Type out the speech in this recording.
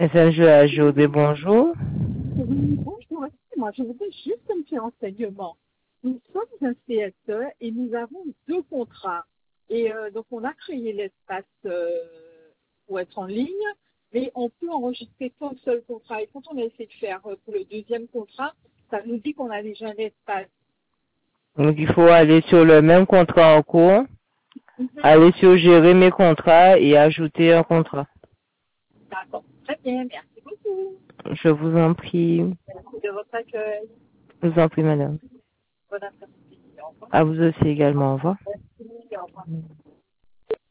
Jodé, bonjour. Oui, bonjour. Moi, je voudrais juste un petit renseignement. Nous sommes un CSE et nous avons deux contrats. Et donc, on a créé l'espace pour être en ligne, mais on peut enregistrer qu'un seul contrat. Et quand on a essayé de faire pour le deuxième contrat, ça nous dit qu'on a déjà un espace. Donc, il faut aller sur le même contrat en cours, Mhm. aller sur gérer mes contrats et ajouter un contrat. D'accord. Très bien. Merci beaucoup. Je vous en prie. Merci de votre accueil. Je vous en prie, madame. Bon après-midi. Au revoir. À vous aussi également. Au revoir. Merci. Au revoir.